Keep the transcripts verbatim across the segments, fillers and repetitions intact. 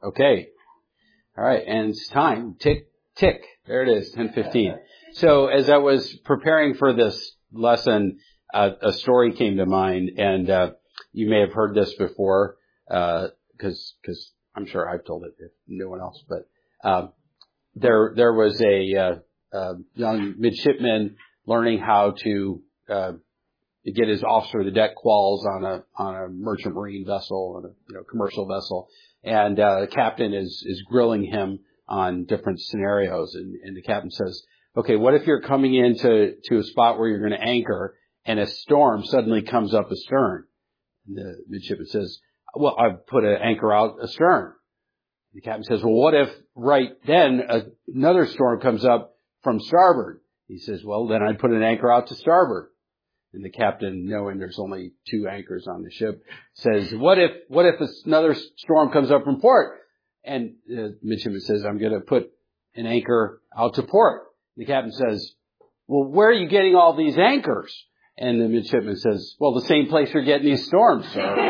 Okay. All right. And it's time. Tick, tick. There it is, ten fifteen. So as I was preparing for this lesson, uh, a story came to mind, and uh, you may have heard this before, because uh, because I'm sure I've told it if no one else. But um, there there was a uh, uh, young midshipman learning how to uh, get his officer of the deck quals on a on a merchant marine vessel, on a you know commercial vessel, and uh, the captain is is grilling him on different scenarios, and, and the captain says, "Okay, what if you're coming into to a spot where you're going to anchor, and a storm suddenly comes up astern?" And the midshipman says, "Well, I've put an anchor out astern." The captain says, "Well, what if right then a, another storm comes up from starboard?" He says, "Well, then I'd put an anchor out to starboard." And the captain, knowing there's only two anchors on the ship, says, "What if what if another storm comes up from port?" And the midshipman says, "I'm going to put an anchor out to port." The captain says, "Well, where are you getting all these anchors?" And the midshipman says, "Well, the same place you're getting these storms,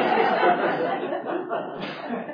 sir."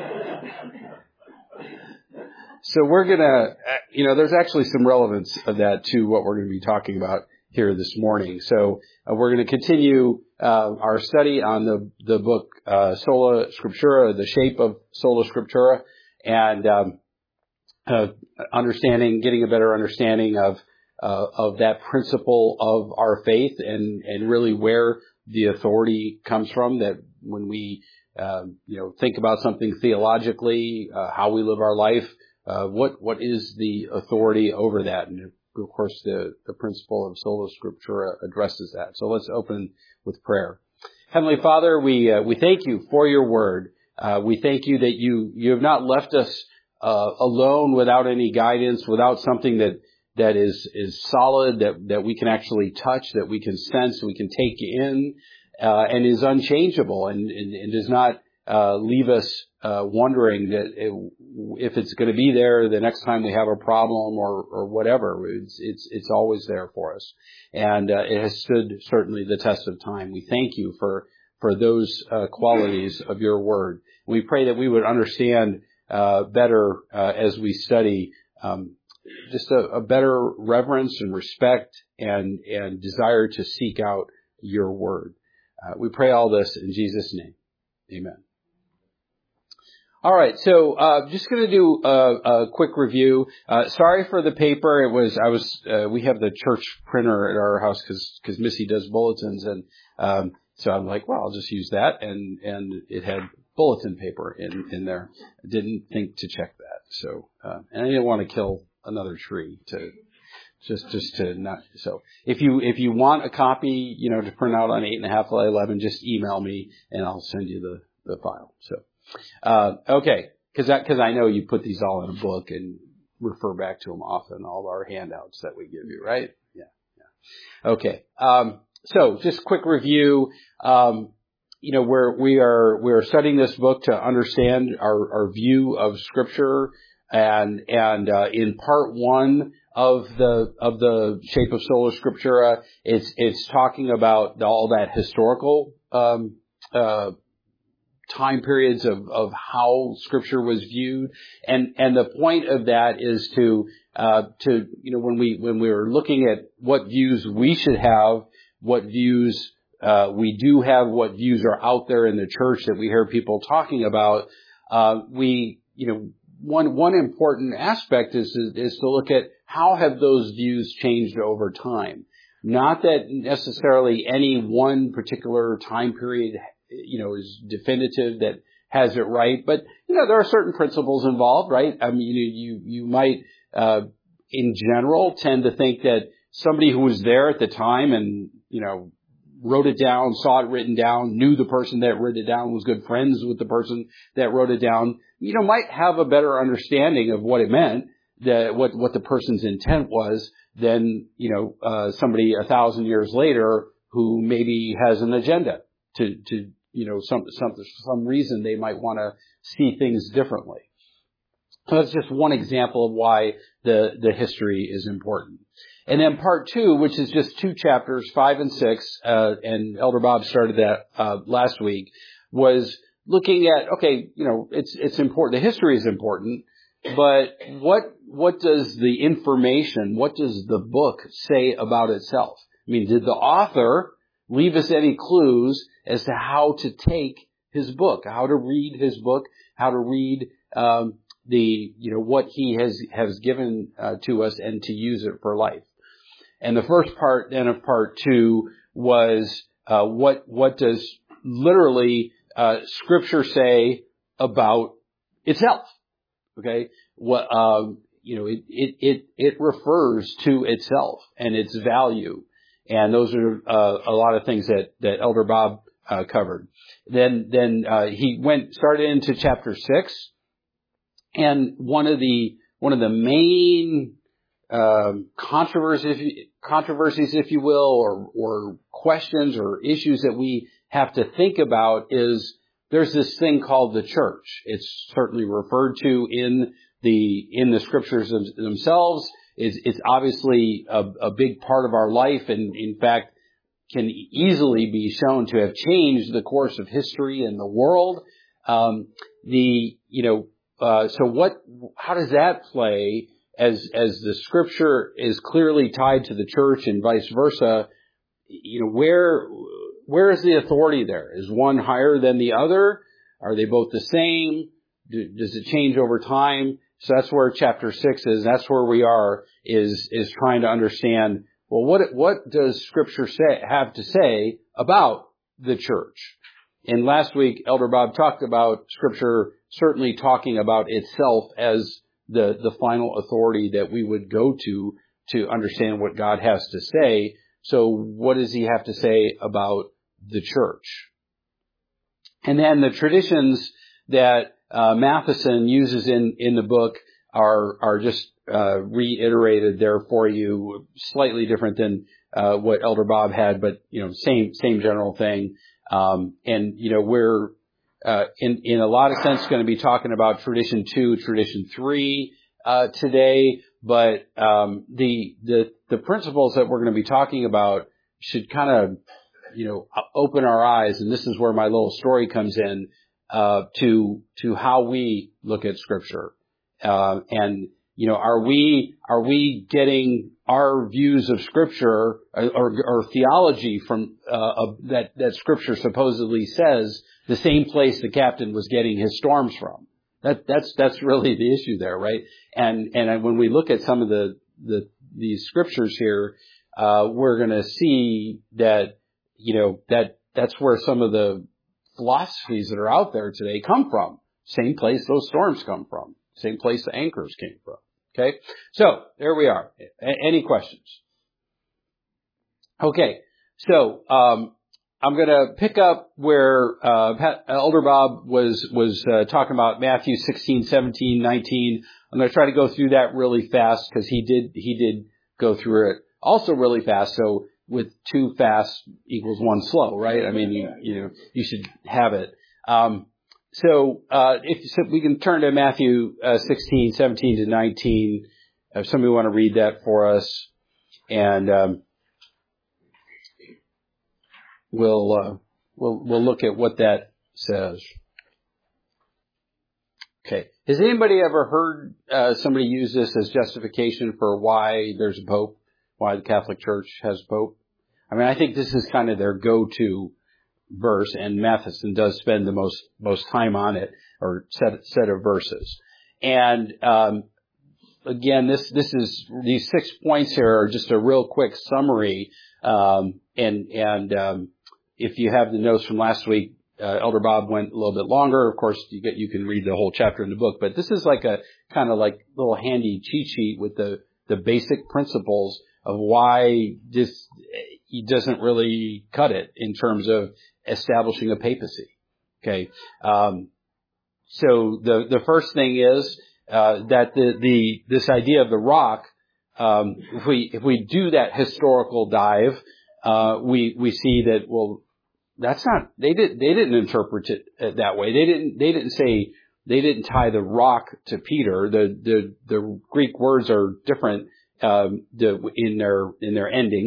So we're going to, you know, there's actually some relevance of that to what we're going to be talking about here this morning. So uh, we're going to continue uh, our study on the the book uh, Sola Scriptura, the shape of Sola Scriptura, and um, uh, understanding, getting a better understanding of uh, of that principle of our faith, and and really where the authority comes from. That when we um, you know think about something theologically, uh, how we live our life, uh, what what is the authority over that? And of course, the, the principle of Sola Scriptura addresses that. So let's open with prayer. Heavenly Father, we uh, we thank you for your word. Uh, we thank you that you you have not left us uh, alone without any guidance, without something that that is is solid, that that we can actually touch, that we can sense, we can take in, uh, and is unchangeable, and, and, and does not uh, leave us uh, wondering that it, if it's going to be there the next time we have a problem or, or whatever. It's, it's, it's always there for us. And uh, it has stood certainly the test of time. We thank you for, for those uh, qualities of your word. We pray that we would understand uh, better uh, as we study um, just a, a better reverence and respect and, and desire to seek out your word. Uh, we pray all this in Jesus' name. Amen. All right, so uh just going to do a, a quick review. Uh sorry for the paper. It was I was uh, we have the church printer at our house because because Missy does bulletins, and um so I'm like, well, I'll just use that, and and it had bulletin paper in in there. I didn't think to check that, so uh, and I didn't want to kill another tree to just just to not. So if you if you want a copy, you know, to print out on eight and a half by eleven, just email me and I'll send you the the file. So. Uh, okay, because because I know you put these all in a book and refer back to them often, all our handouts that we give you, right? Yeah, yeah. Okay, um, so just quick review. Um, you know, we're we are we are studying this book to understand our, our view of Scripture, and and uh, in part one of the of the shape of Sola Scriptura, it's it's talking about all that historical um, uh, time periods of, of how Scripture was viewed, and and the point of that is to uh, to you know when we when we were looking at what views we should have, what views uh, we do have, what views are out there in the church that we hear people talking about. Uh, we you know one one important aspect is is to look at how have those views changed over time. Not that necessarily any one particular time period, you know, is definitive that has it right, but you know there are certain principles involved, right? I mean, you you you might, uh, in general, tend to think that somebody who was there at the time and you know wrote it down, saw it written down, knew the person that wrote it down, was good friends with the person that wrote it down, you know, might have a better understanding of what it meant, that what what the person's intent was, than you know uh, somebody a thousand years later who maybe has an agenda to to you know, some, some, for some reason they might want to see things differently. So that's just one example of why the, the history is important. And then part two, which is just two chapters, five and six, uh, and Elder Bob started that, uh, last week, was looking at, okay, you know, it's, it's important. The history is important, but what, what does the information, what does the book say about itself? I mean, did the author leave us any clues as to how to take his book, how to read his book, how to read, um, the, you know, what he has, has given uh, to us and to use it for life? And the first part then of part two was, uh, what, what does literally, uh, scripture say about itself? Okay. What, um, you know, it, it, it, it refers to itself and its value. And those are, uh, a lot of things that, that Elder Bob, uh, covered. Then, then, uh, he went, started into chapter six. And one of the, one of the main, um, controversies, if you, controversies, if you will, or, or questions or issues that we have to think about is there's this thing called the church. It's certainly referred to in the, in the scriptures themselves. It's, it's obviously a, a big part of our life, and in fact can easily be shown to have changed the course of history and the world. Um, the, you know, uh, so what, how does that play as, as the scripture is clearly tied to the church and vice versa? You know, where, where is the authority there? Is one higher than the other? Are they both the same? Do, does it change over time? So that's where chapter six is. That's where we are, is, is trying to understand, well, what, what does scripture say, have to say about the church? And last week, Elder Bob talked about scripture certainly talking about itself as the, the final authority that we would go to to understand what God has to say. So what does he have to say about the church? And then the traditions that uh, Matheson uses in, in the book are, are just uh, reiterated there for you, slightly different than uh, what Elder Bob had, but, you know, same, same general thing. Um, and, you know, we're, uh, in, in a lot of sense going to be talking about tradition two, tradition three, uh, today. But, um, the, the, the principles that we're going to be talking about should kind of, you know, open our eyes. And this is where my little story comes in, uh, to, to how we look at scripture. Uh, and, you know, are we, are we getting our views of scripture or, or, or theology from, uh, that, that scripture supposedly says the same place the captain was getting his storms from? That, that's, that's really the issue there, right? And, and when we look at some of the, the, these scriptures here, uh, we're going to see that, you know, that, that's where some of the philosophies that are out there today come from. Same place those storms come from. Same place the anchors came from. Okay. So there we are. A- any questions? Okay. So, um, I'm going to pick up where, uh, Pat, Elder Bob was, was, uh, talking about Matthew sixteen, seventeen, nineteen. I'm going to try to go through that really fast because he did, he did go through it also really fast. So with two fast equals one slow, right? I mean, you, you know, you should have it. Um, So, uh, if so we can turn to Matthew uh, sixteen, seventeen to nineteen, if somebody want to read that for us, and um, we'll uh, we'll we'll look at what that says. Okay. Has anybody ever heard uh, somebody use this as justification for why there's a pope, why the Catholic Church has a pope? I mean, I think this is kind of their go-to verse, and Matheson does spend the most most time on it, or set set of verses. And um, again, this this is these six points here are just a real quick summary. Um, and and um, if you have the notes from last week, uh, Elder Bob went a little bit longer. Of course, you get you can read the whole chapter in the book, but this is like a kind of like little handy cheat sheet with the the basic principles of why this he doesn't really cut it in terms of establishing a papacy. Okay. Um, so the, the first thing is, uh, that the, the, this idea of the rock, um, if we, if we do that historical dive, uh, we, we see that, well, that's not, they did, they didn't interpret it that way. They didn't, they didn't say, they didn't tie the rock to Peter. The, the, the Greek words are different, um, the, in their, in their endings.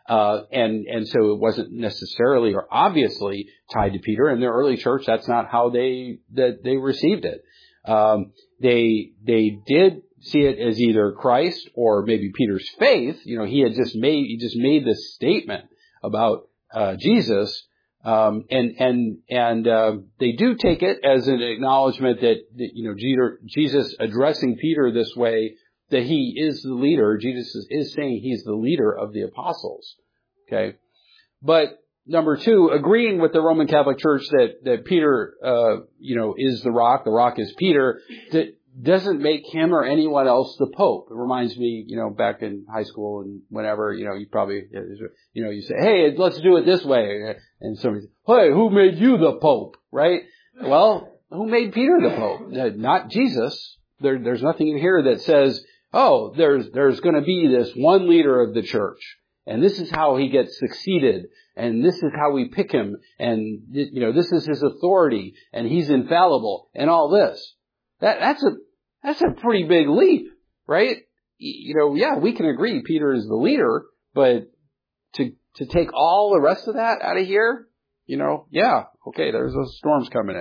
Uh, and, and so it wasn't necessarily or obviously tied to Peter. In the early church, that's not how they, that they received it. Um, they, they did see it as either Christ or maybe Peter's faith. You know, he had just made, he just made this statement about, uh, Jesus. Um, and, and, and, uh, they do take it as an acknowledgement that, that you know, Jesus addressing Peter this way, that he is the leader. Jesus is, is saying he's the leader of the apostles. Okay. But number two, agreeing with the Roman Catholic Church that, that Peter, uh, you know, is the rock, the rock is Peter, that doesn't make him or anyone else the Pope. It reminds me, you know, back in high school and whenever, you know, you probably, you know, you say, hey, let's do it this way. And somebody says, hey, who made you the Pope? Right? Well, who made Peter the Pope? Not Jesus. There, there's nothing in here that says, oh, there's, there's going to be this one leader of the church. And this is how he gets succeeded. And this is how we pick him. And, you know, this is his authority. And he's infallible. And all this. That, that's a, that's a pretty big leap, right? You know, yeah, we can agree Peter is the leader, but to, to take all the rest of that out of here, you know, yeah, okay, there's those storms coming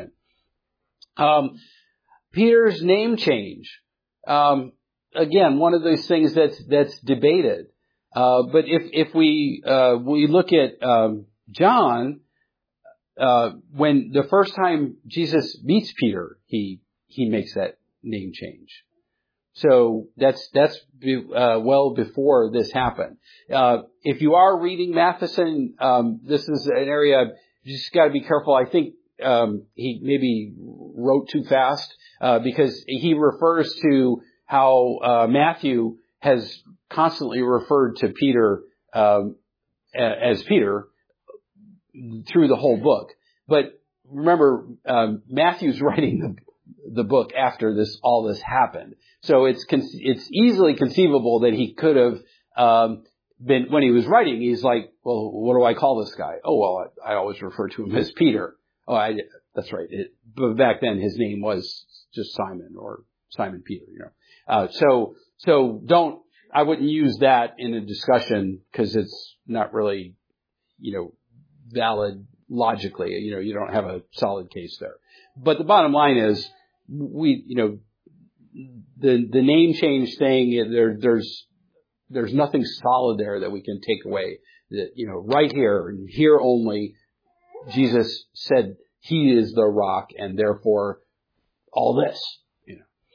in. Um, Peter's name change. Um, again, one of those things that's, that's debated. Uh, but if, if we, uh, we look at, um, John, uh, when the first time Jesus meets Peter, he, he makes that name change. So that's, that's, uh, well before this happened. Uh, if you are reading Matheson, um, this is an area you just got to be careful. I think, um, he maybe wrote too fast, uh, because he refers to how, uh, Matthew has constantly referred to Peter, um, as Peter through the whole book. But remember, um, Matthew's writing the the book after this, all this happened. So it's, it's easily conceivable that he could have, um, been, when he was writing, he's like, well, what do I call this guy? Oh, well, I, I always refer to him as Peter. Oh, I, that's right. It, but back then his name was just Simon or Simon Peter, you know. Uh, so, so don't, I wouldn't use that in a discussion because it's not really, you know, valid logically. You know, you don't have a solid case there. But the bottom line is, we, you know, the, the name change thing, there, there's, there's nothing solid there that we can take away. That, you know, right here and here only, Jesus said he is the rock and therefore all this, you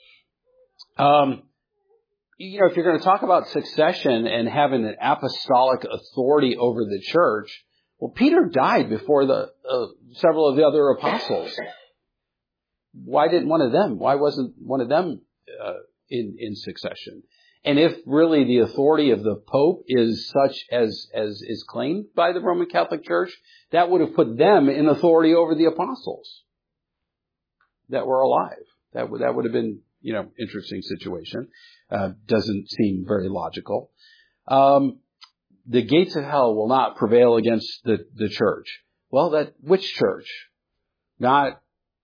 know. Um, you know, if you're going to talk about succession and having an apostolic authority over the church, well, Peter died before the, uh, several of the other apostles. Why didn't one of them? Why wasn't one of them uh, in in succession? And if really the authority of the Pope is such as as is claimed by the Roman Catholic Church, that would have put them in authority over the apostles that were alive. That would that would have been, you know, interesting situation. Uh, doesn't seem very logical. Um, the gates of hell will not prevail against the the church. Well, that which church? Not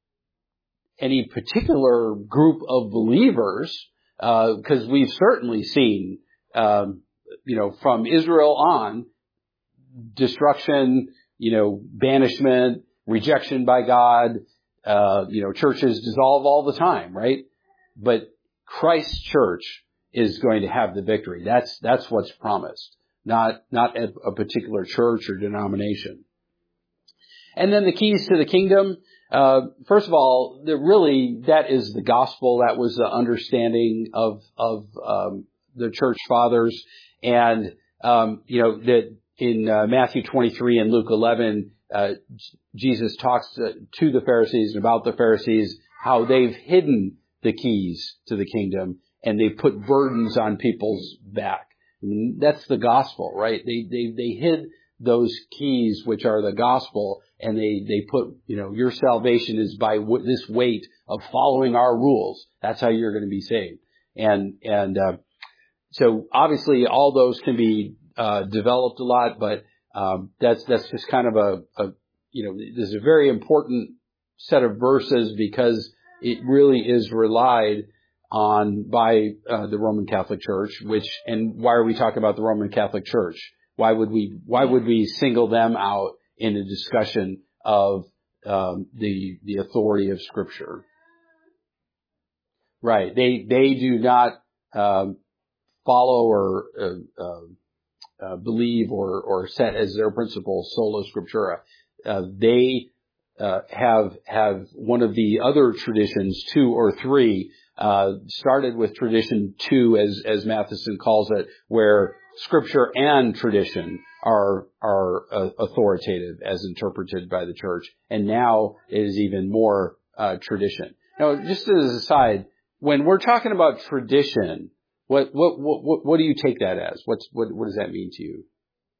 any particular group of believers, because uh, we've certainly seen, um, you know, from Israel on, destruction, you know, banishment, rejection by God, uh, you know, churches dissolve all the time, right? But Christ's church is going to have the victory. That's that's what's promised, not not a, a particular church or denomination. And then the keys to the kingdom. Uh, first of all, the, really, that is the gospel. That was the understanding of, of, um, the church fathers. And, um, you know, that in, uh, Matthew twenty-three and Luke eleven, uh, Jesus talks to, to the Pharisees and about the Pharisees, how they've hidden the keys to the kingdom and they've put burdens on people's back. I mean, that's the gospel, right? They, they, they hid those keys, which are the gospel, and they, they put, you know, your salvation is by w- this weight of following our rules. That's how you're going to be saved. And, and, uh, so obviously all those can be, uh, developed a lot, but, um, that's, that's just kind of a, a, you know, this is a very important set of verses because it really is relied on by, uh, the Roman Catholic Church, which, and why are we talking about the Roman Catholic Church? Why would we, why would we single them out in a discussion of, um, the, the authority of Scripture? Right. They, they do not, um, follow or, uh, uh, uh, believe or, or set as their principle sola scriptura. Uh, they, uh, have, have one of the other traditions, two or three, uh, started with tradition two, as, as Matheson calls it, where Scripture and tradition are, are uh, authoritative as interpreted by the church. And now it is even more, uh, tradition. Now, just as an aside, when we're talking about tradition, what, what, what, what do you take that as? What's, what, what does that mean to you?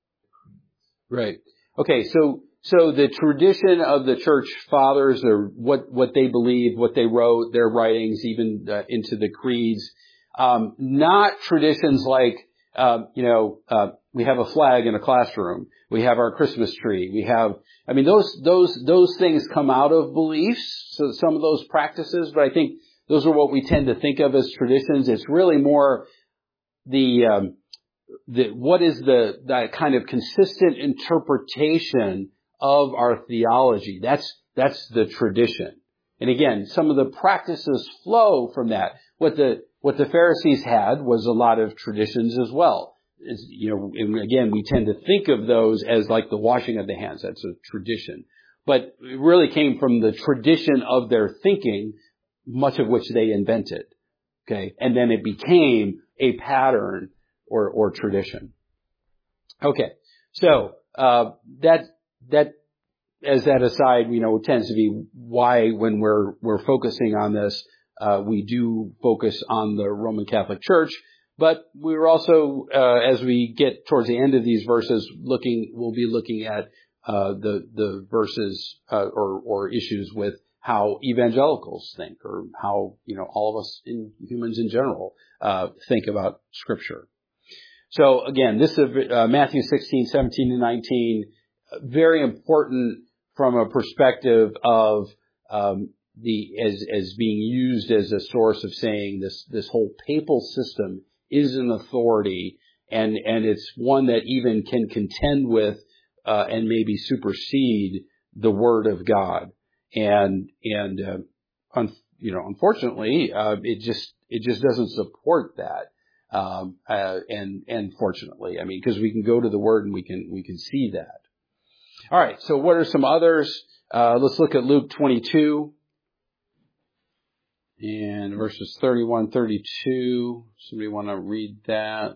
Right. Okay. So, so the tradition of the church fathers, or what, what they believed, what they wrote, their writings, even uh, into the creeds, um, not traditions like, uh, you know, uh, we have a flag in a classroom. We have our Christmas tree. We have, I mean, those, those, those things come out of beliefs. So some of those practices, but I think those are what we tend to think of as traditions. It's really more the, um, the, what is the, that kind of consistent interpretation of our theology. That's, that's the tradition. And again, some of the practices flow from that. What the, what the Pharisees had was a lot of traditions as well. It's, you know, and again, we tend to think of those as like the washing of the hands. That's a tradition. But it really came from the tradition of their thinking, much of which they invented. Okay. And then it became a pattern or, or tradition. Okay. So, uh, that, that, as that aside, you know, tends to be why when we're, we're focusing on this, uh, we do focus on the Roman Catholic Church. But we're also, uh, as we get towards the end of these verses, looking, we'll be looking at, uh, the, the verses, uh, or, or issues with how evangelicals think, or how, you know, all of us in, humans in general, uh, think about Scripture. So again, this is uh, Matthew sixteen, seventeen to nineteen, very important from a perspective of, um, the, as, as being used as a source of saying this, this whole papal system is an authority, and, and it's one that even can contend with, uh, and maybe supersede the Word of God. And, and, uh, un, you know, unfortunately, uh, it just, it just doesn't support that. Um, uh, and, and fortunately, I mean, because we can go to the Word and we can, we can see that. All right. So what are some others? Uh, let's look at Luke twenty-two and verses thirty-one, thirty-two. Somebody want to read that?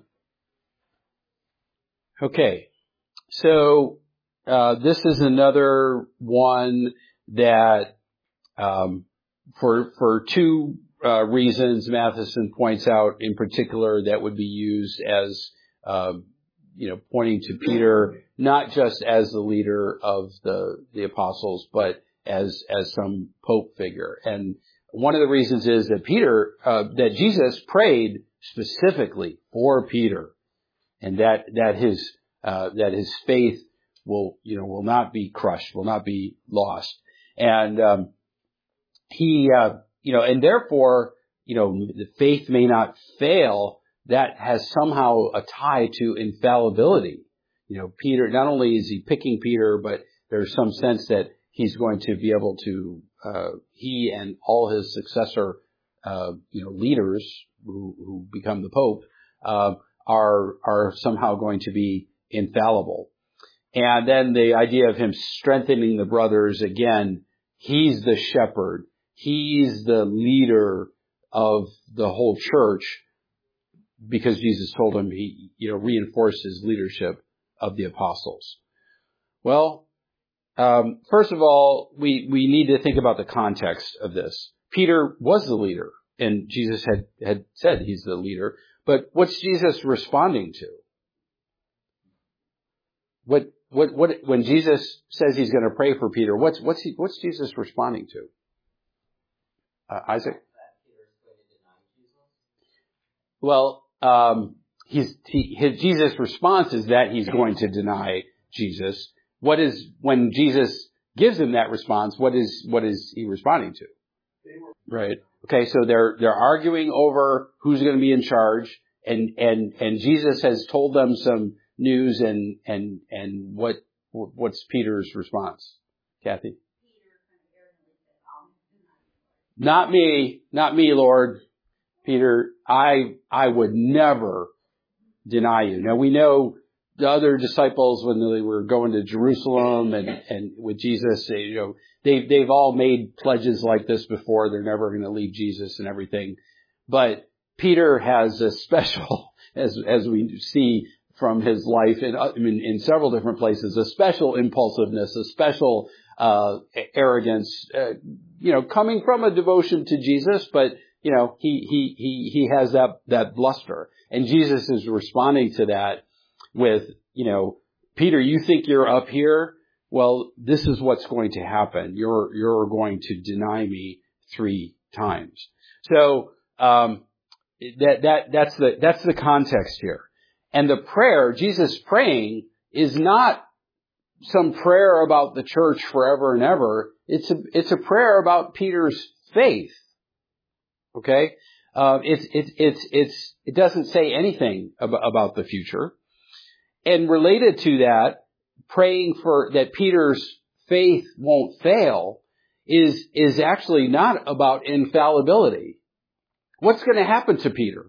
Okay. So, uh, this is another one that, um, for, for two, uh, reasons Matheson points out in particular that would be used as, um, you know, pointing to Peter, not just as the leader of the, the apostles, but as, as some pope figure. And one of the reasons is that Peter, uh, that Jesus prayed specifically for Peter, and that, that his, uh, that his faith will, you know, will not be crushed, will not be lost. And, um, he, uh, you know, and therefore, you know, the faith may not fail. That has somehow a tie to infallibility. You know, Peter, not only is he picking Peter, but there's some sense that he's going to be able to, uh, he and all his successor, uh, you know, leaders who, who become the Pope, uh, are, are somehow going to be infallible. And then the idea of him strengthening the brothers, again, he's the shepherd. He's the leader of the whole church, because Jesus told him he, you know, reinforced his leadership of the apostles. Well, um, first of all, we, we need to think about the context of this. Peter was the leader, and Jesus had, had said he's the leader. But what's Jesus responding to? What, what, what, when Jesus says he's going to pray for Peter, what's, what's he, what's Jesus responding to? Uh, Isaac? Well, um, he's, he, his, Jesus' response is that he's going to deny Jesus. What is, when Jesus gives him that response, what is, what is he responding to? Right. Okay. So they're, they're arguing over who's going to be in charge, and, and, and Jesus has told them some, news, and and and what what's Peter's response, Kathy? Not me, not me, Lord. Peter, I I would never deny you. Now we know the other disciples, when they were going to Jerusalem and, and with Jesus, they, you know, they've, they've all made pledges like this before. They're never going to leave Jesus and everything. But Peter has a special, as, as we see from his life in, I mean, in several different places, a special impulsiveness, a special, uh, arrogance, uh, you know, coming from a devotion to Jesus, but, you know, he, he, he, he has that, that bluster. And Jesus is responding to that with, you know, Peter, you think you're up here? Well, this is what's going to happen. You're, you're going to deny me three times. So, um, that, that, that's the, that's the context here. And the prayer, Jesus praying, is not some prayer about the church forever and ever. It's a, it's a prayer about Peter's faith. Okay? Uh, it's, it's, it's, it's, it doesn't say anything about, about the future. And related to that, praying for that Peter's faith won't fail is, is actually not about infallibility. What's going to happen to Peter?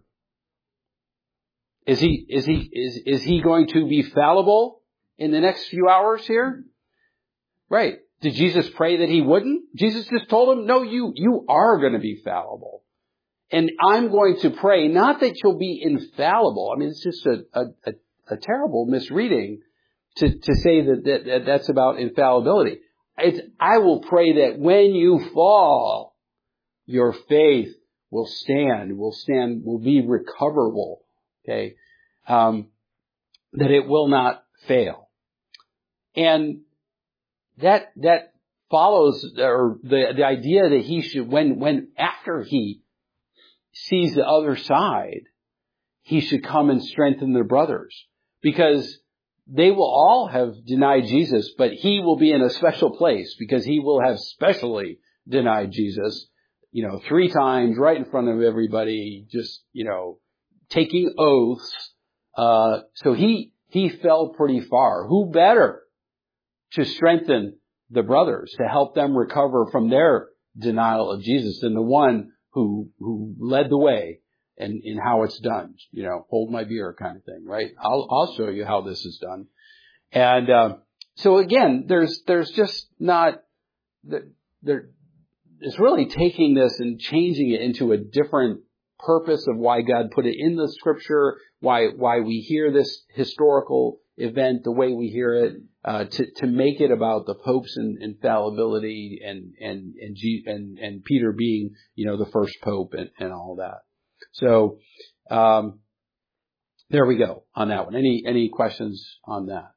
Is he, is he, is, is he going to be fallible in the next few hours here? Right. Did Jesus pray that he wouldn't? Jesus just told him, no, you, you are going to be fallible. And I'm going to pray, not that you'll be infallible. I mean, it's just a, a, a a terrible misreading to, to say that, that, that that's about infallibility. It's, I will pray that when you fall, your faith will stand, will stand, will be recoverable. Okay. Um, that it will not fail. And that, that follows, or the, the idea that he should, when, when, after he sees the other side, he should come and strengthen the brothers. Because they will all have denied Jesus, but he will be in a special place because he will have specially denied Jesus, you know, three times right in front of everybody, just, you know, taking oaths. Uh, so he, he fell pretty far. Who better to strengthen the brothers, to help them recover from their denial of Jesus than the one who, who led the way? And in how it's done, you know, hold my beer kind of thing, right? I'll, I'll show you how this is done. And, uh, so again, there's, there's just not, there, it's really taking this and changing it into a different purpose of why God put it in the scripture, why, why we hear this historical event the way we hear it, uh, to, to make it about the Pope's infallibility and, and, and, G, and, and Peter being, you know, the first Pope and, and all that. So, um, there we go on that one. Any, any questions on that?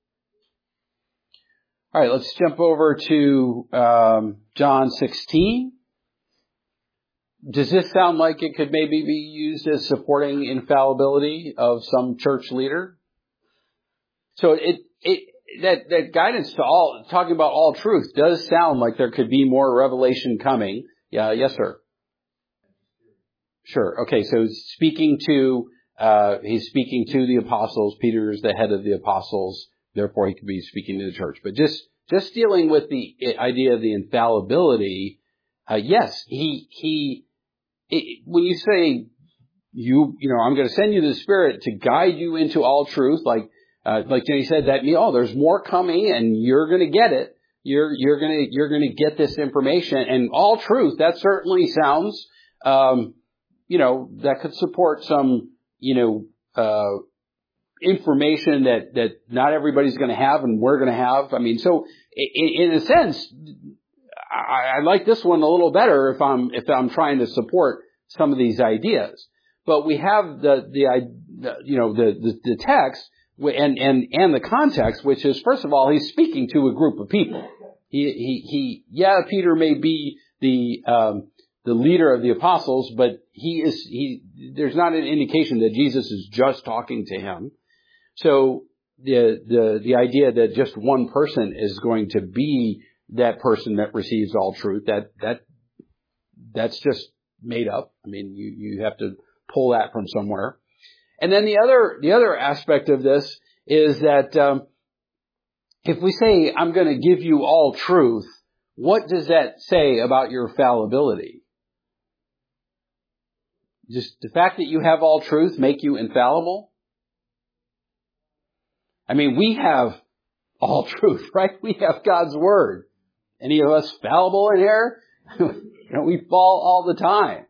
All right, let's jump over to, um, John sixteen. Does this sound like it could maybe be used as supporting infallibility of some church leader? So it, it, that, that guidance to all, talking about all truth does sound like there could be more revelation coming. Yeah, yes, sir. Sure. Okay. So speaking to, uh, he's speaking to the apostles. Peter is the head of the apostles. Therefore, he could be speaking to the church. But just, just dealing with the idea of the infallibility, uh, yes, he, he, it, when you say you, you know, I'm going to send you the Spirit to guide you into all truth, like, uh, like Jenny said, that means, oh, there's more coming and you're going to get it. You're, you're going to, you're going to get this information and all truth. That certainly sounds, um, you know, that could support some, you know, uh, information that, that not everybody's going to have and we're going to have. I mean, so in, in a sense, I, I like this one a little better if I'm, if I'm trying to support some of these ideas. But we have the, the, the you know, the, the, the text and, and, and the context, which is, first of all, he's speaking to a group of people. He, he, he, yeah, Peter may be the, um, the leader of the apostles, but he is, he, there's not an indication that Jesus is just talking to him. So the, the, the idea that just one person is going to be that person that receives all truth, that, that, that's just made up. I mean, you, you have to pull that from somewhere. And then the other, the other aspect of this is that um, if we say, I'm going to give you all truth, what does that say about your fallibility? Just the fact that you have all truth make you infallible? I mean, we have all truth, right? We have God's Word. Any of us fallible in here? You know, we fall all the time.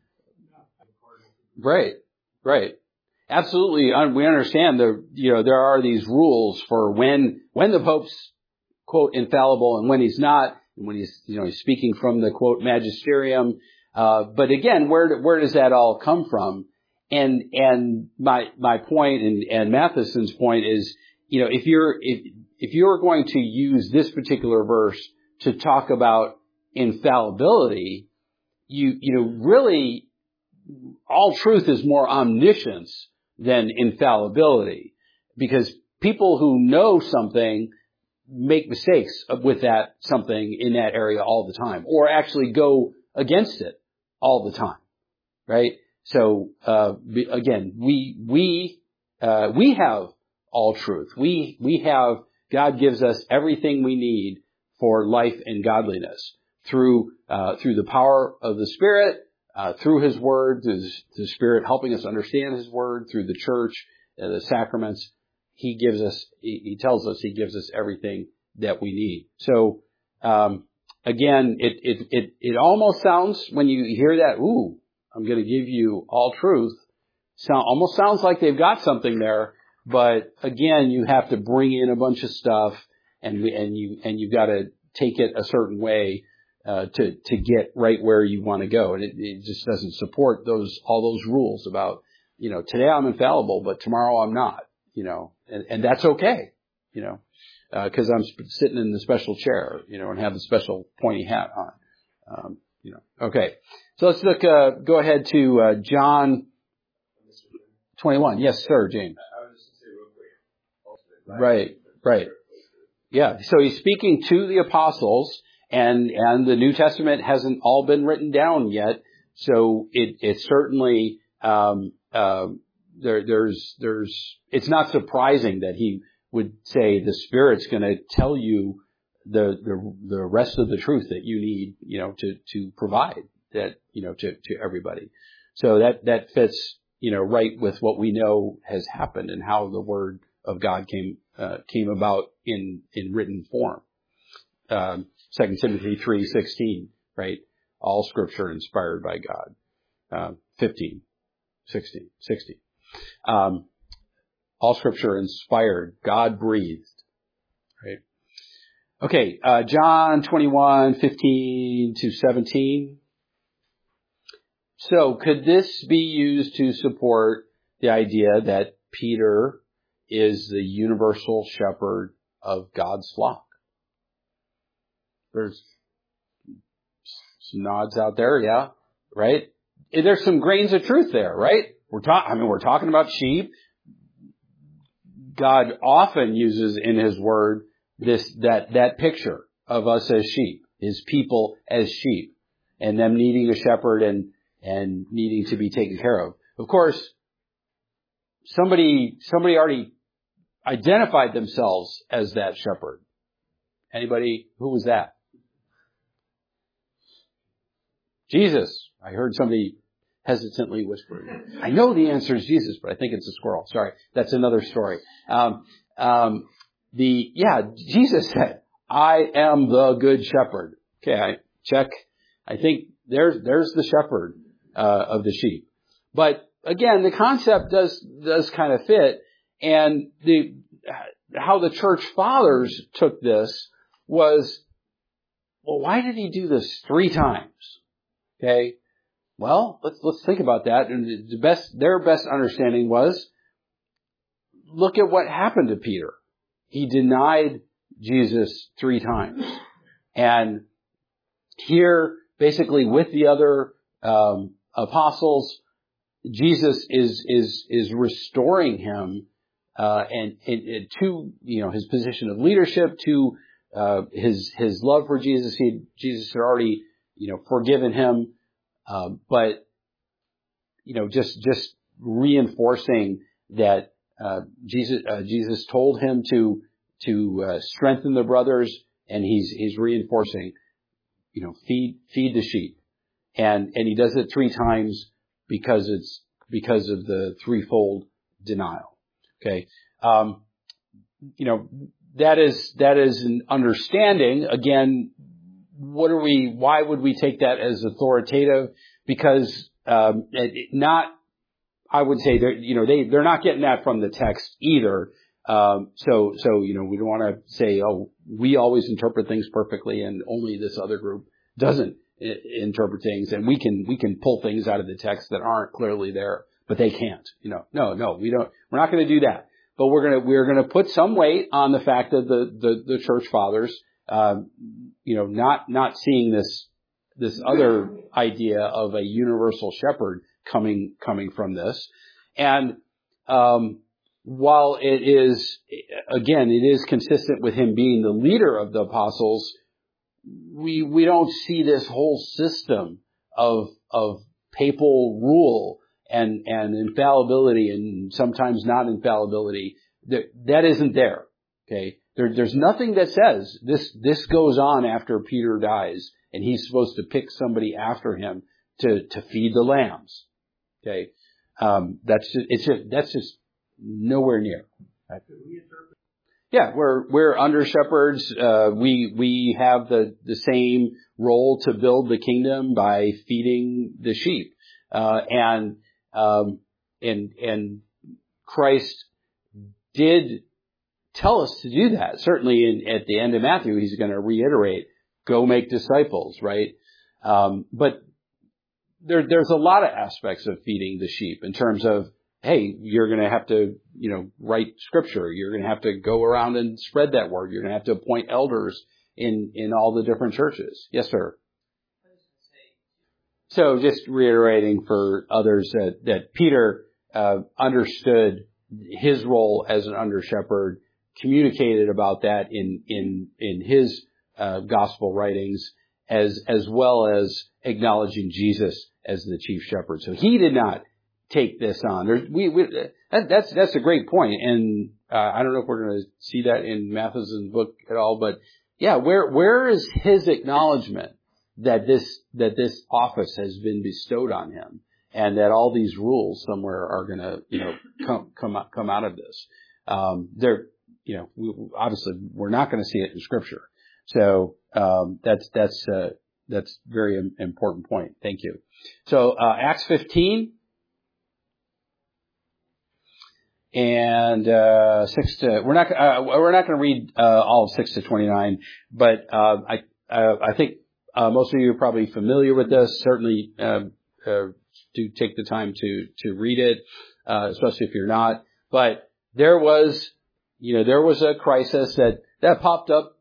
Right, right. Absolutely. We understand the, you know, there are these rules for when, when the Pope's, quote, infallible and when he's not, and when he's, you know, he's speaking from the, quote, magisterium. Uh, but again, where, where does that all come from? And, and my, my point and, and Matheson's point is, you know, if you're, if, if you're going to use this particular verse to talk about infallibility, you, you know, really, all truth is more omniscience than infallibility, because people who know something make mistakes with that something in that area all the time, or actually go against it all the time, right? So uh again, we we uh we have all truth. We we have God gives us everything we need for life and godliness through uh through the power of the Spirit. Uh, through His Word, through the Spirit helping us understand His Word, through the church, uh, the sacraments, He gives us, he, he tells us He gives us everything that we need. So, um, again, it, it, it, it almost sounds, when you hear that, ooh, I'm going to give you all truth, sound, almost sounds like they've got something there, but again, you have to bring in a bunch of stuff, and, and you, and you've got to take it a certain way, Uh, to, to get right where you want to go. And it, it just doesn't support those, all those rules about, you know, today I'm infallible, but tomorrow I'm not, you know, and, and that's okay, you know, uh, cause I'm sp- sitting in the special chair, you know, and have the special pointy hat on, um, you know, okay. So let's look, uh, go ahead to, uh, John twenty-one. Yes, sir, James. Right, right. Yeah. So he's speaking to the apostles. And, and the New Testament hasn't all been written down yet. So it, it certainly, um, uh, there, there's, there's, it's not surprising that he would say the Spirit's going to tell you the, the, the rest of the truth that you need, you know, to, to provide that, you know, to, to everybody. So that, that fits, you know, right with what we know has happened and how the Word of God came, uh, came about in, in written form. Um, Second Timothy three sixteen, right? All Scripture inspired by God. Uh, fifteen, sixteen, sixteen. Um, all Scripture inspired, God breathed, right? Okay, uh, John twenty-one, fifteen to seventeen. So could this be used to support the idea that Peter is the universal shepherd of God's flock? There's some nods out there, yeah, right? There's some grains of truth there, right? We're talking, I mean, we're talking about sheep. God often uses in His Word this, that, that picture of us as sheep, His people as sheep, and them needing a shepherd and, and needing to be taken care of. Of course, somebody, somebody already identified themselves as that shepherd. Anybody? Who was that? Jesus. I heard somebody hesitantly whispering. I know the answer is Jesus, but I think it's a squirrel. Sorry. That's another story. Um, um, the, yeah, Jesus said, I am the good shepherd. Okay. I check. I think there's, there's the shepherd, uh, of the sheep. But again, the concept does, does kind of fit. And the, how the church fathers took this was, well, why did He do this three times? Okay. Well, let's, let's think about that. And the best, their best understanding was, look at what happened to Peter. He denied Jesus three times. And here, basically with the other, um, apostles, Jesus is, is, is restoring him, uh, and, and, and to, you know, his position of leadership, to, uh, his, his love for Jesus. He, Jesus had already, you know, forgiven him. Um, but, you know, just, just reinforcing that, uh, Jesus, uh, Jesus told him to, to, uh, strengthen the brothers, and he's, he's reinforcing, you know, feed, feed the sheep. And, and he does it three times because it's, because of the threefold denial. Okay. Um, you know, that is, that is an understanding. Again, what are we, why would we take that as authoritative? Because, um, it, not, I would say they're, you know, they, they're not getting that from the text either. Um, so, so, you know, we don't want to say, oh, we always interpret things perfectly and only this other group doesn't I- interpret things. And we can, we can pull things out of the text that aren't clearly there, but they can't, you know, no, no, we don't, we're not going to do that. But we're going to, we're going to put some weight on the fact that the, the, the church fathers, um, you know, not, not seeing this, this other idea of a universal shepherd coming, coming from this. And, um, while it is, again, it is consistent with him being the leader of the apostles, we, we don't see this whole system of, of papal rule and, and infallibility and sometimes not infallibility. That, that isn't there. Okay. There, there's nothing that says this, this goes on after Peter dies and he's supposed to pick somebody after him to, to feed the lambs. Okay. Um, that's just, it's just, that's just nowhere near. Yeah, we're, we're under shepherds. Uh, we, we have the, the same role to build the kingdom by feeding the sheep. Uh, and, um, and, and Christ did tell us to do that. Certainly in, at the end of Matthew, he's going to reiterate, go make disciples, right? Um, but there, there's a lot of aspects of feeding the sheep in terms of, hey, you're going to have to, you know, write scripture. You're going to have to go around and spread that word. You're going to have to appoint elders in, in all the different churches. Yes, sir. So just reiterating for others that, that Peter, uh, understood his role as an under shepherd, communicated about that in, in, in his, uh, gospel writings, as, as well as acknowledging Jesus as the chief shepherd. So he did not take this on. There's, we, we, that, that's, that's a great point. And, uh, I don't know if we're going to see that in Matheson's book at all, but yeah, where, where is his acknowledgement that this, that this office has been bestowed on him and that all these rules somewhere are going to, you know, come, come out, come out of this? Um, they're, you know, we, obviously we're not going to see it in scripture. So, um, that's, that's, uh, that's a very important point. Thank you. So, uh, Acts fifteen. And, uh, six to, we're not, uh, we're not going to read, uh, all of six to twenty-nine, but, uh, I, uh, I think, uh, most of you are probably familiar with this. Certainly, uh, uh, do take the time to, to read it, uh, especially if you're not. But there was, you know, there was a crisis that, that popped up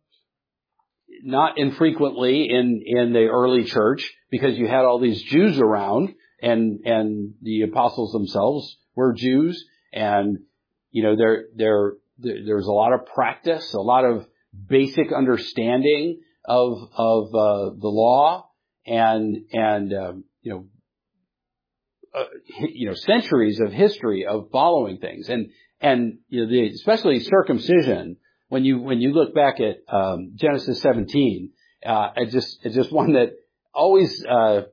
not infrequently in, in the early church because you had all these Jews around and, and the apostles themselves were Jews. And, you know, there, there, there was a lot of practice, a lot of basic understanding of, of, uh, the law and, and, um, you know, uh, you know, centuries of history of following things. And, and, you know, the, especially circumcision, when you, when you look back at, um, Genesis seventeen, uh, it just, it's just one that always, uh,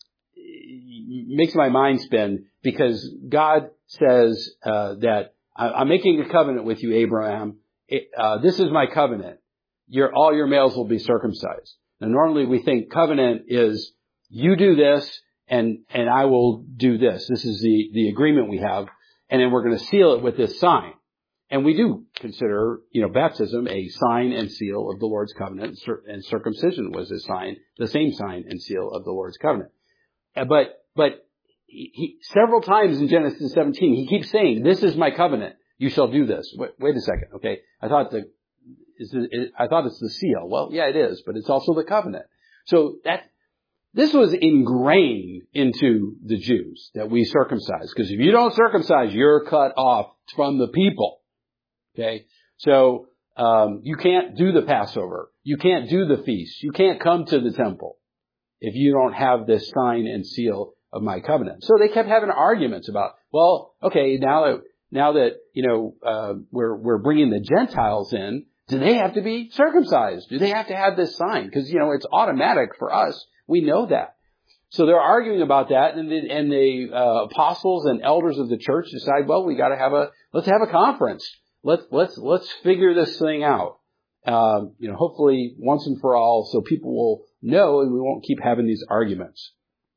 makes my mind spin because God says, uh, that I'm making a covenant with you, Abraham. It, uh, this is my covenant. Your, all your males will be circumcised. Now, normally we think covenant is you do this and, and I will do this. This is the, the agreement we have. And then we're going to seal it with this sign. And we do consider, you know, baptism a sign and seal of the Lord's covenant, and circumcision was a sign, the same sign and seal of the Lord's covenant. But, but he, he, several times in Genesis seventeen, he keeps saying, this is my covenant. You shall do this. Wait, wait a second. Okay. I thought the, is it, I thought it's the seal. Well, yeah, it is, but it's also the covenant. So that, this was ingrained into the Jews that we circumcise. Because if you don't circumcise, you're cut off from the people. Okay. So, um, you can't do the Passover. You can't do the feast. You can't come to the temple if you don't have this sign and seal of my covenant. So they kept having arguments about, well, okay, now that now that, you know, uh, we're, we're bringing the Gentiles in, do they have to be circumcised? Do they have to have this sign? Because, you know, it's automatic for us. We know that. So they're arguing about that, and the, and the uh, apostles and elders of the church decide, well, we got to have a let's have a conference. Let's let's let's figure this thing out. Um, you know, hopefully once and for all, so people will know, and we won't keep having these arguments.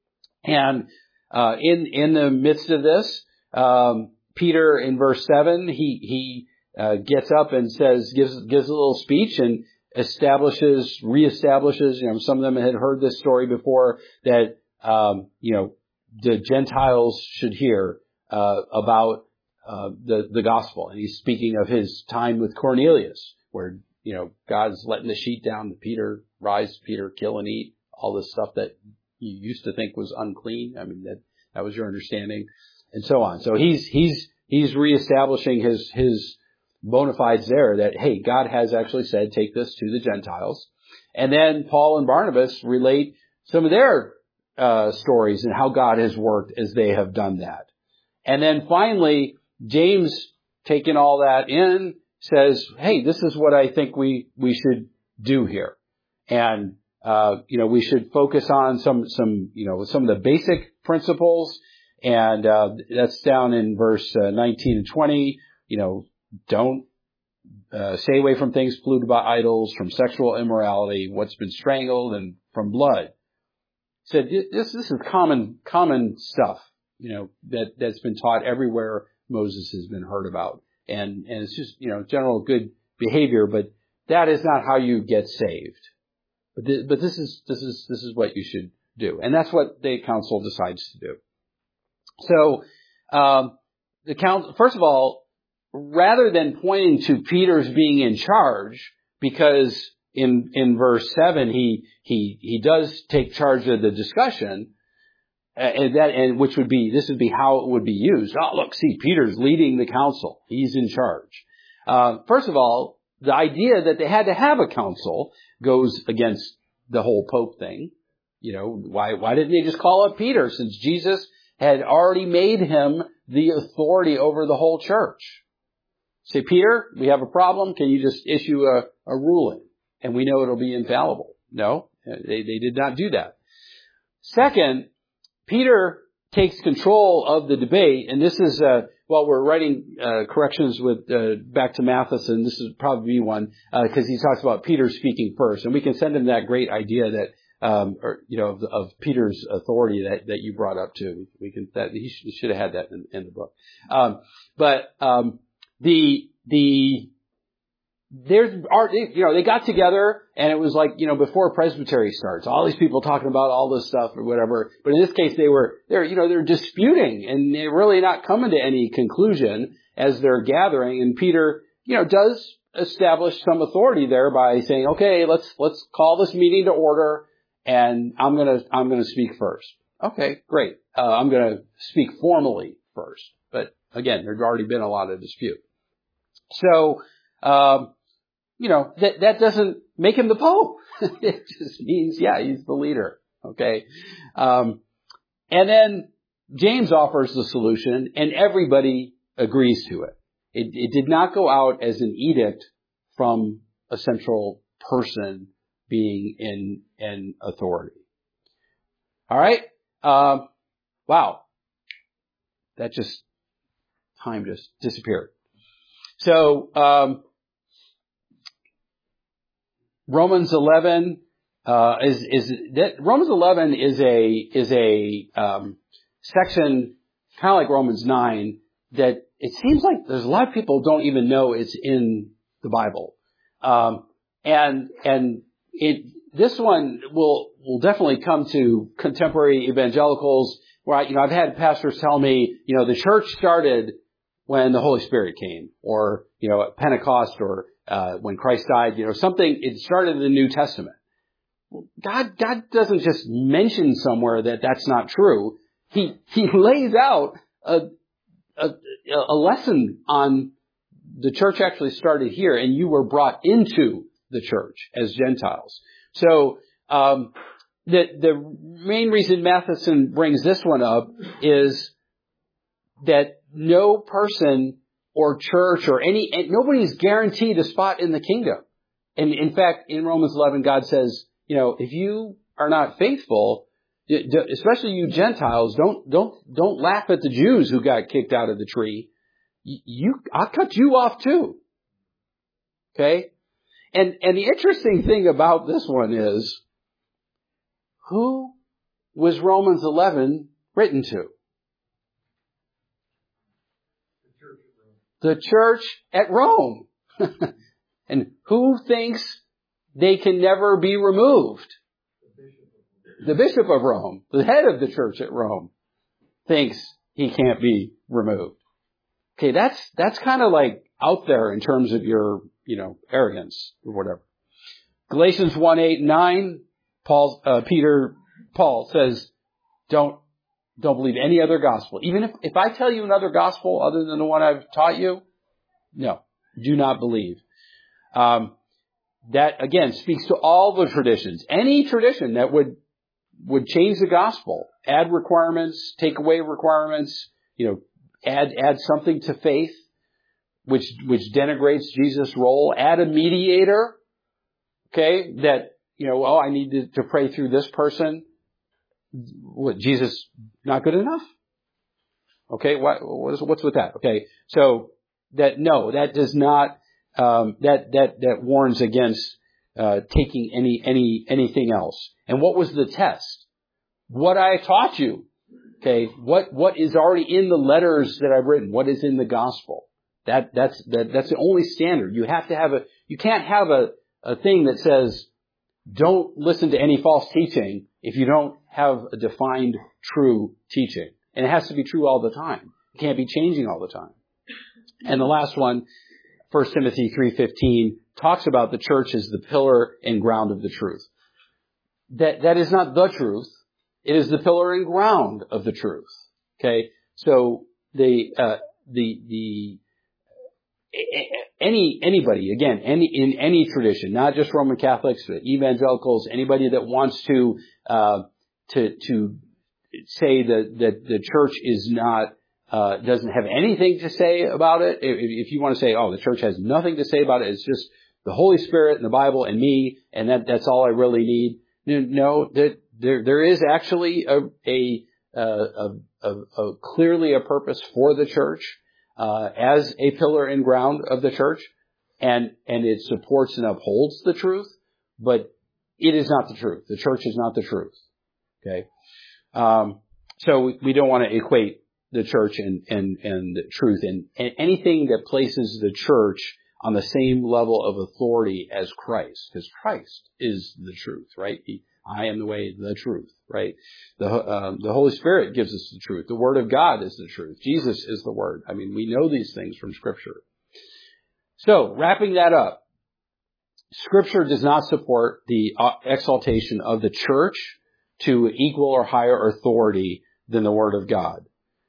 And uh, in in the midst of this, um, Peter in verse seven, he he uh, gets up and says, gives gives a little speech and establishes, reestablishes. You know, some of them had heard this story before that. Um, you know, the Gentiles should hear uh, about uh, the the gospel, and he's speaking of his time with Cornelius, where you know God's letting the sheet down to Peter, rise, Peter, kill and eat, all this stuff that you used to think was unclean. I mean, that that was your understanding, and so on. So he's he's he's reestablishing his his bona fides there that hey, God has actually said take this to the Gentiles, and then Paul and Barnabas relate some of their Uh, stories and how God has worked as they have done that. And then finally, James, taking all that in, says, hey, this is what I think we, we should do here. And, uh, you know, we should focus on some, some, you know, some of the basic principles. And, uh, that's down in verse uh, nineteen and twenty. You know, don't, uh, stay away from things polluted by idols, from sexual immorality, what's been strangled, and from blood. Said this this is common common stuff, you know, that that's been taught everywhere Moses has been heard about, and and it's just you know general good behavior, but that is not how you get saved. But th- but this is this is this is what you should do, and that's what the council decides to do. So um, the council, first of all, rather than pointing to Peter's being in charge, because In, in verse seven, he, he, he does take charge of the discussion, and that, and which would be, this would be how it would be used. Oh, look, see, Peter's leading the council. He's in charge. Uh, first of all, the idea that they had to have a council goes against the whole Pope thing. You know, why, why didn't they just call up Peter since Jesus had already made him the authority over the whole church? Say, Peter, we have a problem. Can you just issue a, a ruling? And we know it'll be infallible. No, they, they did not do that. Second, Peter takes control of the debate, and this is, uh, well, we're writing uh, corrections with uh, back to Matheson. This would probably be one because uh, he talks about Peter speaking first, and we can send him that great idea that, um, or you know, of, of Peter's authority that, that you brought up too. We can that he should, he should have had that in, in the book. Um, but um, the the There's, you know, they got together and it was like, you know, before Presbytery starts, all these people talking about all this stuff or whatever. But in this case, they were, they're, you know, they're disputing and they're really not coming to any conclusion as they're gathering. And Peter, you know, does establish some authority there by saying, okay, let's, let's call this meeting to order and I'm going to, I'm going to speak first. Okay, great. Uh, I'm going to speak formally first. But again, there's already been a lot of dispute. So, um, You know, that, that doesn't make him the Pope. It just means, yeah, he's the leader. Okay. Um, and then James offers the solution and everybody agrees to it. It, it did not go out as an edict from a central person being in, in authority. All right. Um, wow. That just, time just disappeared. So, um, Romans eleven uh, is is that Romans eleven is a is a um, section kind of like Romans nine that it seems like there's a lot of people don't even know it's in the Bible, um, and and it this one will will definitely come to contemporary evangelicals where I, you know I've had pastors tell me you know the church started when the Holy Spirit came, or you know at Pentecost, or Uh, when Christ died, you know, something, it started in the New Testament. God, God doesn't just mention somewhere that that's not true. He, he lays out a, a, a lesson on the church actually started here and you were brought into the church as Gentiles. So, um, the, the main reason Matheson brings this one up is that no person or church or any, and nobody's guaranteed a spot in the kingdom. And in fact, in Romans eleven, God says, you know, if you are not faithful, especially you Gentiles, don't, don't, don't laugh at the Jews who got kicked out of the tree. You, I'll cut you off too. Okay? And, and the interesting thing about this one is, who was Romans eleven written to? The church at Rome. And who thinks they can never be removed? The Bishop of Rome, the head of the church at Rome, thinks he can't be removed. Okay, that's, that's kind of like out there in terms of your, you know, arrogance or whatever. Galatians one, eight, and nine, Paul, uh, Peter, Paul says, don't, don't believe any other gospel. Even if, if I tell you another gospel other than the one I've taught you, no, do not believe. Um, that again speaks to all the traditions. Any tradition that would, would change the gospel, add requirements, take away requirements, you know, add, add something to faith, which, which denigrates Jesus' role, add a mediator, okay, that, you know, oh, I need to, to pray through this person. What, Jesus not good enough? Okay, what, what is, what's with that? Okay, so that, no, that does not, um, that, that, that warns against, uh, taking any, any, anything else. And what was the test? What I taught you. Okay, what, what is already in the letters that I've written? What is in the gospel? That, that's, that, that's the only standard. You have to have a, you can't have a, a thing that says, don't listen to any false teaching if you don't have a defined true teaching. And it has to be true all the time. It can't be changing all the time. And the last one, First Timothy three fifteen, talks about the church as the pillar and ground of the truth. That, that is not the truth. It is the pillar and ground of the truth. Okay? So the, uh, the, the, any, anybody, again, any, in any tradition, not just Roman Catholics, but evangelicals, anybody that wants to, uh, to, to say that, that the church is not, uh, doesn't have anything to say about it. If, if you want to say, oh, the church has nothing to say about it, it's just the Holy Spirit and the Bible and me, and that, that's all I really need. No, that there, there is actually a, a, a, a, a clearly a purpose for the church, uh, as a pillar and ground of the church, and, and it supports and upholds the truth, but it is not the truth. The church is not the truth. Okay. Um, so we don't want to equate the church and, and, and the truth, and, and anything that places the church on the same level of authority as Christ, because Christ is the truth, right? He, I am the way, the truth, right? The, um, the Holy Spirit gives us the truth. The Word of God is the truth. Jesus is the Word. I mean, we know these things from Scripture. So, wrapping that up, Scripture does not support the exaltation of the church to equal or higher authority than the Word of God.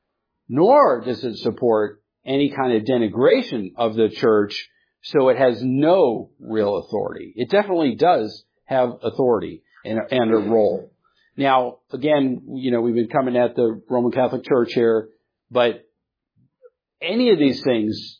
Nor does it support any kind of denigration of the church so it has no real authority. It definitely does have authority and, and a role. Now, again, you know, we've been coming at the Roman Catholic Church here, but any of these things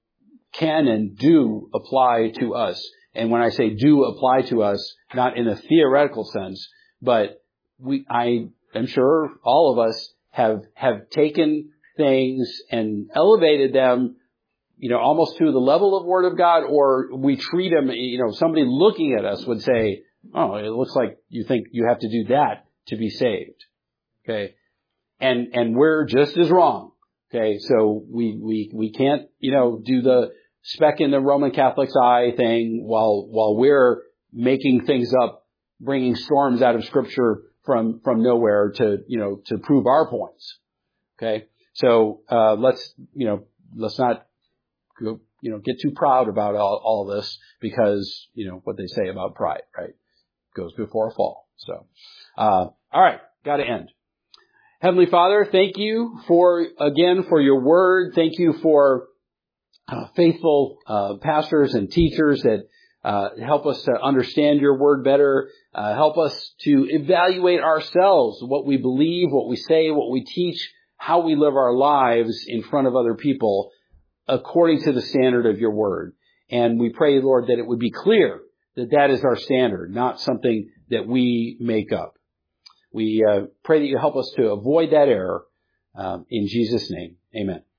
can and do apply to us. And when I say do apply to us, not in a theoretical sense, but we, I am sure all of us have, have taken things and elevated them, you know, almost to the level of Word of God, or we treat them, you know, somebody looking at us would say, oh, it looks like you think you have to do that to be saved. Okay. And, and we're just as wrong. Okay. So we, we, we can't, you know, do the speck in the Roman Catholic's eye thing while, while we're making things up, bringing storms out of Scripture from, from nowhere to, you know, to prove our points. Okay. So, uh, let's, you know, let's not go, you know, get too proud about all, all this, because, you know, what they say about pride, right? Goes before a fall. So, uh, all right. Got to end. Heavenly Father, thank you for, again, for your word. Thank you for uh, faithful, uh, pastors and teachers that, uh, help us to understand your word better. Uh, help us to evaluate ourselves, what we believe, what we say, what we teach, how we live our lives in front of other people. according to the standard of your word. And we pray, Lord, that it would be clear that that is our standard, not something that we make up. We uh, pray that you help us to avoid that error. Um, in Jesus' name, amen.